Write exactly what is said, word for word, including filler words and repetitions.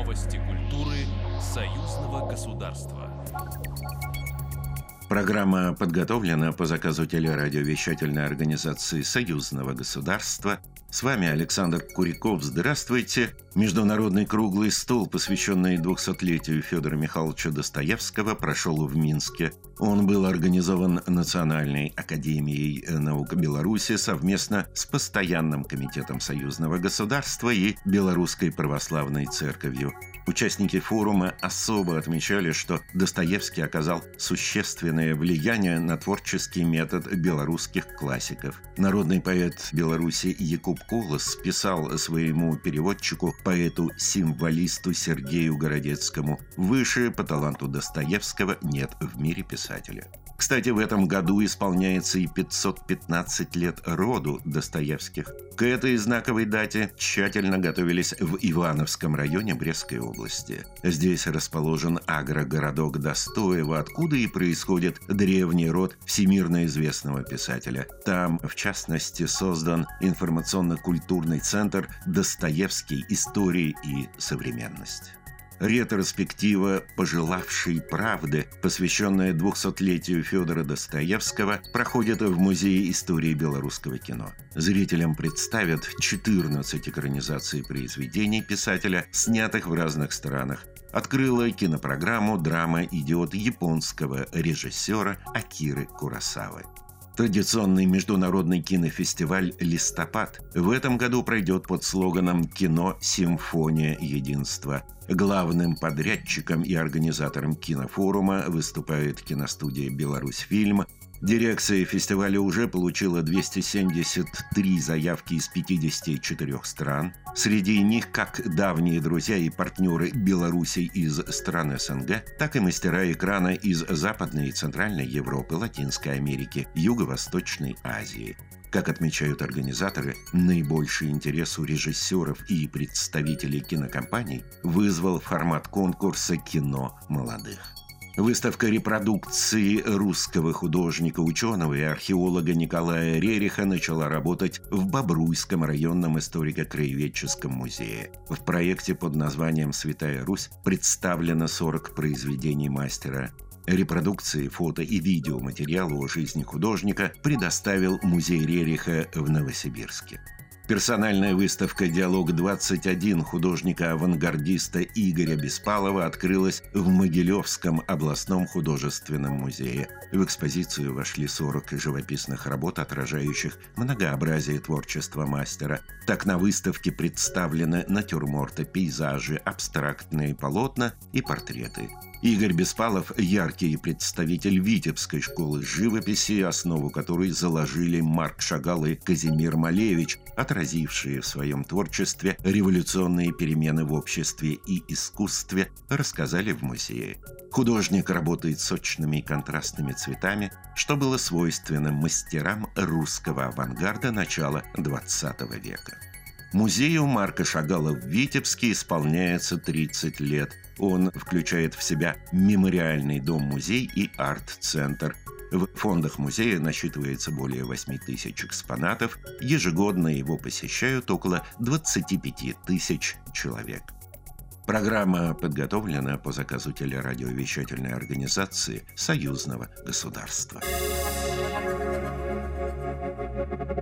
Новости культуры союзного государства. Программа подготовлена по заказу телерадиовещательной организации союзного государства. С вами Александр Куряков. Здравствуйте. Международный круглый стол, посвященный двухсотлетию Федора Михайловича Достоевского, прошел в Минске. Он был организован Национальной академией наук Беларуси совместно с Постоянным комитетом союзного государства и Белорусской православной церковью. Участники форума особо отмечали, что Достоевский оказал существенное влияние на творческий метод белорусских классиков. Народный поэт Беларуси Якуб Колос писал своему переводчику, поэту-символисту Сергею Городецкому: «Выше по таланту Достоевского нет в мире писателя». Кстати, в этом году исполняется и пятьсот пятнадцать лет роду Достоевских. К этой знаковой дате тщательно готовились в Ивановском районе Брестской области. Здесь расположен агрогородок Достоево, откуда и происходит древний род всемирно известного писателя. Там, в частности, создан информационно-культурный центр «Достоевский. История и современность». Ретроспектива «Пожелавший правды», посвященная двухсотлетию Федора Достоевского, проходит в Музее истории белорусского кино. Зрителям представят четырнадцать экранизаций произведений писателя, снятых в разных странах. Открыла кинопрограмму драма «Идиот» японского режиссера Акиры Куросавы. Традиционный международный кинофестиваль «Листопад» в этом году пройдет под слоганом «Кино. Симфония единства». Главным подрядчиком и организатором кинофорума выступает киностудия «Беларусьфильм». Дирекция фестиваля уже получила двести семьдесят три заявки из пятидесяти четырёх стран. Среди них как давние друзья и партнеры Беларуси из стран СНГ, так и мастера экрана из Западной и Центральной Европы, Латинской Америки, Юго-Восточной Азии. Как отмечают организаторы, наибольший интерес у режиссеров и представителей кинокомпаний вызвал формат конкурса «Кино молодых». Выставка репродукции русского художника, ученого и археолога Николая Рериха начала работать в Бобруйском районном историко-краеведческом музее. В проекте под названием «Святая Русь» представлено сорок произведений мастера. Репродукции, фото и видеоматериалы о жизни художника предоставил музей Рериха в Новосибирске. Персональная выставка «Диалог-двадцать один» художника-авангардиста Игоря Беспалова открылась в Могилевском областном художественном музее. В экспозицию вошли сорок живописных работ, отражающих многообразие творчества мастера. Так на выставке представлены натюрморты, пейзажи, абстрактные полотна и портреты. Игорь Беспалов – яркий представитель Витебской школы живописи, основу которой заложили Марк Шагал и Казимир Малевич, отразившие в своем творчестве революционные перемены в обществе и искусстве, рассказали в музее. Художник работает сочными и контрастными цветами, что было свойственно мастерам русского авангарда начала двадцатого века. Музею Марка Шагала в Витебске исполняется тридцать лет. Он включает в себя мемориальный дом-музей и арт-центр. В фондах музея насчитывается более восьми тысяч экспонатов. Ежегодно его посещают около двадцати пяти тысяч человек. Программа подготовлена по заказу телерадиовещательной организации союзного государства.